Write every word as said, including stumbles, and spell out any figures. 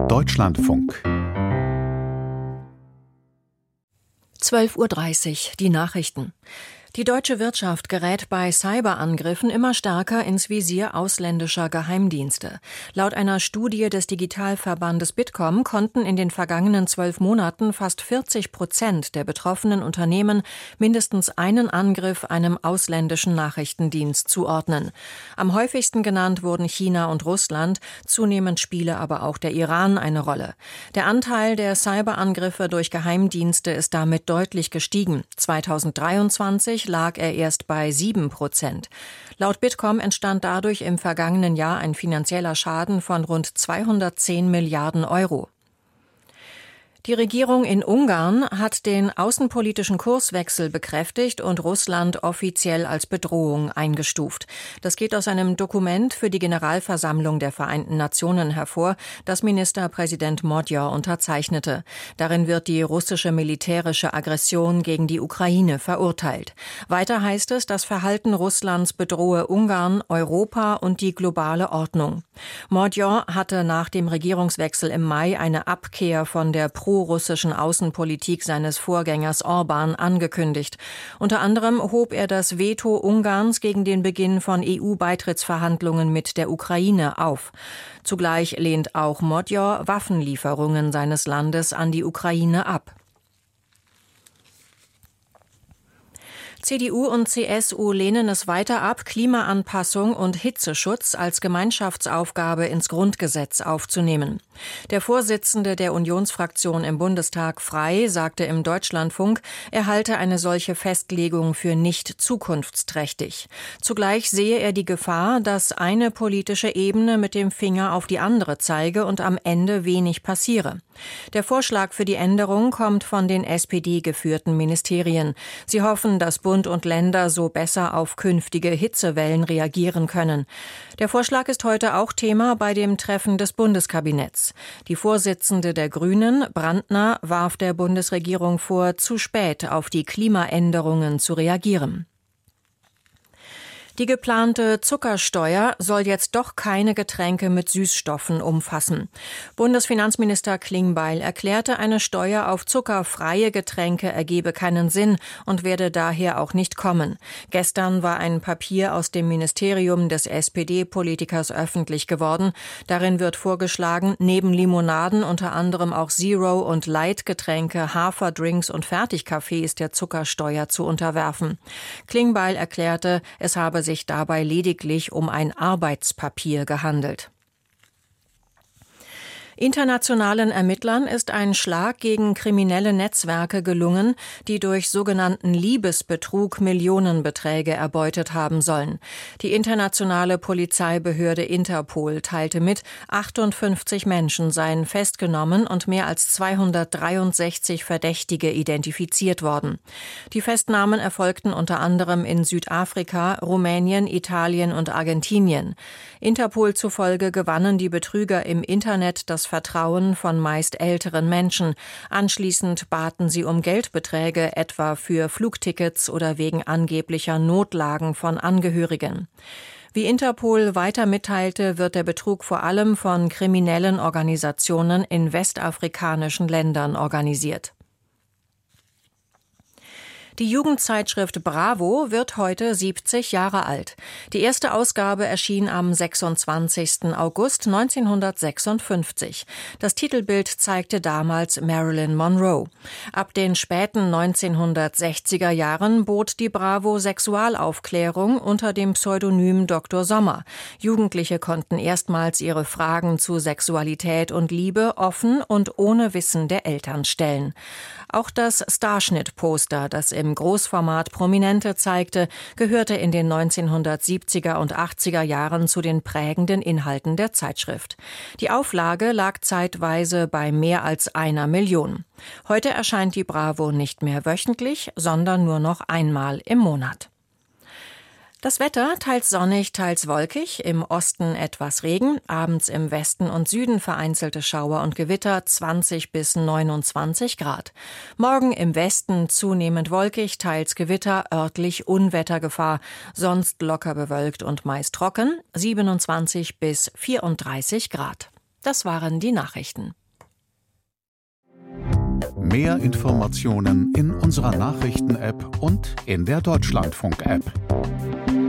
Deutschlandfunk. zwölf Uhr dreißig, die Nachrichten. Die deutsche Wirtschaft gerät bei Cyberangriffen immer stärker ins Visier ausländischer Geheimdienste. Laut einer Studie des Digitalverbandes Bitkom konnten in den vergangenen zwölf Monaten fast vierzig Prozent der betroffenen Unternehmen mindestens einen Angriff einem ausländischen Nachrichtendienst zuordnen. Am häufigsten genannt wurden China und Russland, zunehmend spiele aber auch der Iran eine Rolle. Der Anteil der Cyberangriffe durch Geheimdienste ist damit deutlich gestiegen. zweitausenddreiundzwanzig lag er erst bei sieben Prozent. Laut Bitkom entstand dadurch im vergangenen Jahr ein finanzieller Schaden von rund zweihundertzehn Milliarden Euro. Die Regierung in Ungarn hat den außenpolitischen Kurswechsel bekräftigt und Russland offiziell als Bedrohung eingestuft. Das geht aus einem Dokument für die Generalversammlung der Vereinten Nationen hervor, das Ministerpräsident Magyar unterzeichnete. Darin wird die russische militärische Aggression gegen die Ukraine verurteilt. Weiter heißt es, das Verhalten Russlands bedrohe Ungarn, Europa und die globale Ordnung. Magyar hatte nach dem Regierungswechsel im Mai eine Abkehr von der pro-russischen Außenpolitik seines Vorgängers Orbán angekündigt. Unter anderem hob er das Veto Ungarns gegen den Beginn von E U-Beitrittsverhandlungen mit der Ukraine auf. Zugleich lehnt auch Magyar Waffenlieferungen seines Landes an die Ukraine ab. C D U und C S U lehnen es weiter ab, Klimaanpassung und Hitzeschutz als Gemeinschaftsaufgabe ins Grundgesetz aufzunehmen. Der Vorsitzende der Unionsfraktion im Bundestag, Frey, sagte im Deutschlandfunk, er halte eine solche Festlegung für nicht zukunftsträchtig. Zugleich sehe er die Gefahr, dass eine politische Ebene mit dem Finger auf die andere zeige und am Ende wenig passiere. Der Vorschlag für die Änderung kommt von den S P D-geführten Ministerien. Sie hoffen, dass Bund und Länder so besser auf künftige Hitzewellen reagieren können. Der Vorschlag ist heute auch Thema bei dem Treffen des Bundeskabinetts. Die Vorsitzende der Grünen, Brandner, warf der Bundesregierung vor, zu spät auf die Klimaänderungen zu reagieren. Die geplante Zuckersteuer soll jetzt doch keine Getränke mit Süßstoffen umfassen. Bundesfinanzminister Klingbeil erklärte, eine Steuer auf zuckerfreie Getränke ergebe keinen Sinn und werde daher auch nicht kommen. Gestern war ein Papier aus dem Ministerium des S P D-Politikers öffentlich geworden. Darin wird vorgeschlagen, neben Limonaden unter anderem auch Zero- und Light-Getränke, Haferdrinks und Fertigkaffees der Zuckersteuer zu unterwerfen. Klingbeil erklärte, es habe sich dabei lediglich um ein Arbeitspapier gehandelt. Internationalen Ermittlern ist ein Schlag gegen kriminelle Netzwerke gelungen, die durch sogenannten Liebesbetrug Millionenbeträge erbeutet haben sollen. Die internationale Polizeibehörde Interpol teilte mit, achtundfünfzig Menschen seien festgenommen und mehr als zweihundertdreiundsechzig Verdächtige identifiziert worden. Die Festnahmen erfolgten unter anderem in Südafrika, Rumänien, Italien und Argentinien. Interpol zufolge gewannen die Betrüger im Internet das Vertrauen von meist älteren Menschen. Anschließend baten sie um Geldbeträge, etwa für Flugtickets oder wegen angeblicher Notlagen von Angehörigen. Wie Interpol weiter mitteilte, wird der Betrug vor allem von kriminellen Organisationen in westafrikanischen Ländern organisiert. Die Jugendzeitschrift Bravo wird heute siebzig Jahre alt. Die erste Ausgabe erschien am sechsundzwanzigsten August neunzehnhundertsechsundfünfzig. Das Titelbild zeigte damals Marilyn Monroe. Ab den späten neunzehnhundertsechziger Jahren bot die Bravo Sexualaufklärung unter dem Pseudonym Doktor Sommer. Jugendliche konnten erstmals ihre Fragen zu Sexualität und Liebe offen und ohne Wissen der Eltern stellen. Auch das Starschnitt-Poster, das im Großformat Prominente zeigte, gehörte in den neunzehnhundertsiebziger und achtziger Jahren zu den prägenden Inhalten der Zeitschrift. Die Auflage lag zeitweise bei mehr als einer Million. Heute erscheint die Bravo nicht mehr wöchentlich, sondern nur noch einmal im Monat. Das Wetter teils sonnig, teils wolkig, im Osten etwas Regen, abends im Westen und Süden vereinzelte Schauer und Gewitter, zwanzig bis neunundzwanzig Grad. Morgen im Westen zunehmend wolkig, teils Gewitter, örtlich Unwettergefahr, sonst locker bewölkt und meist trocken, siebenundzwanzig bis vierunddreißig Grad. Das waren die Nachrichten. Mehr Informationen in unserer Nachrichten-App und in der Deutschlandfunk-App.